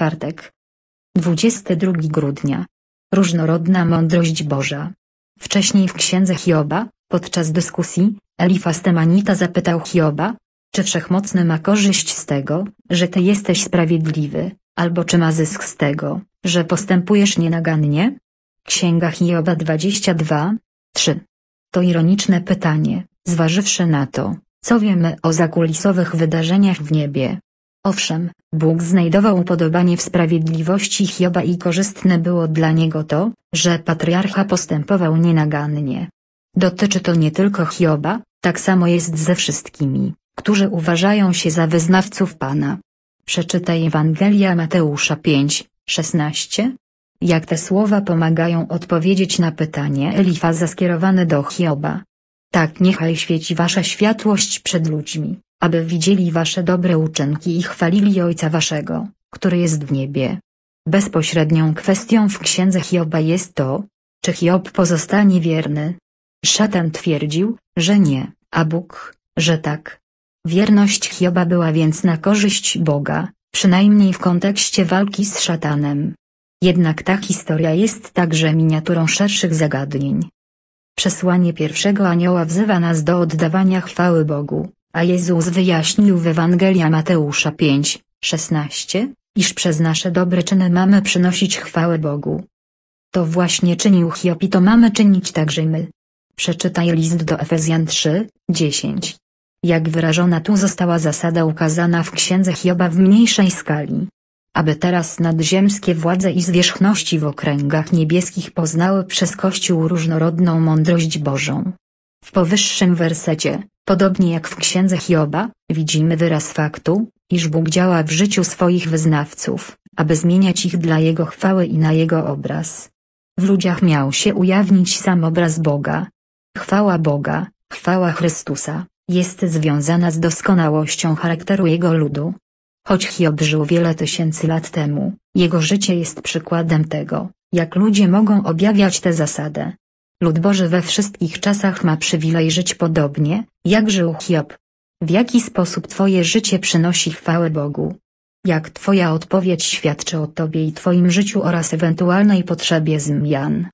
czwartek. 22 grudnia. Różnorodna mądrość Boża. Wcześniej w księdze Hioba, podczas dyskusji, Elifaz Temanita zapytał Hioba, czy Wszechmocny ma korzyść z tego, że ty jesteś sprawiedliwy, albo czy ma zysk z tego, że postępujesz nienagannie? Księga Hioba 22:3. To ironiczne pytanie, zważywszy na to, co wiemy o zakulisowych wydarzeniach w niebie. Owszem, Bóg znajdował upodobanie w sprawiedliwości Hioba i korzystne było dla niego to, że patriarcha postępował nienagannie. Dotyczy to nie tylko Hioba, tak samo jest ze wszystkimi, którzy uważają się za wyznawców Pana. Przeczytaj Ewangelia Mateusza 5:16. Jak te słowa pomagają odpowiedzieć na pytanie Elifaza skierowane do Hioba. Tak niechaj świeci wasza światłość przed ludźmi, aby widzieli wasze dobre uczynki i chwalili Ojca waszego, który jest w niebie. Bezpośrednią kwestią w księdze Hioba jest to, czy Hiob pozostanie wierny. Szatan twierdził, że nie, a Bóg, że tak. Wierność Hioba była więc na korzyść Boga, przynajmniej w kontekście walki z szatanem. Jednak ta historia jest także miniaturą szerszych zagadnień. Przesłanie pierwszego anioła wzywa nas do oddawania chwały Bogu, a Jezus wyjaśnił w Ewangelia Mateusza 5:16, iż przez nasze dobre czyny mamy przynosić chwałę Bogu. To właśnie czynił Hiob i to mamy czynić także my. Przeczytaj list do Efezjan 3:10. Jak wyrażona tu została zasada ukazana w księdze Hioba w mniejszej skali. Aby teraz nadziemskie władze i zwierzchności w okręgach niebieskich poznały przez Kościół różnorodną mądrość Bożą. W powyższym wersecie, podobnie jak w księdze Hioba, widzimy wyraz faktu, iż Bóg działa w życiu swoich wyznawców, aby zmieniać ich dla Jego chwały i na Jego obraz. W ludziach miał się ujawnić sam obraz Boga. Chwała Boga, chwała Chrystusa, jest związana z doskonałością charakteru Jego ludu. Choć Hiob żył wiele tysięcy lat temu, jego życie jest przykładem tego, jak ludzie mogą objawiać tę zasadę. Lud Boży we wszystkich czasach ma przywilej żyć podobnie, jak żył Hiob. W jaki sposób twoje życie przynosi chwałę Bogu? Jak twoja odpowiedź świadczy o tobie i twoim życiu oraz ewentualnej potrzebie zmian?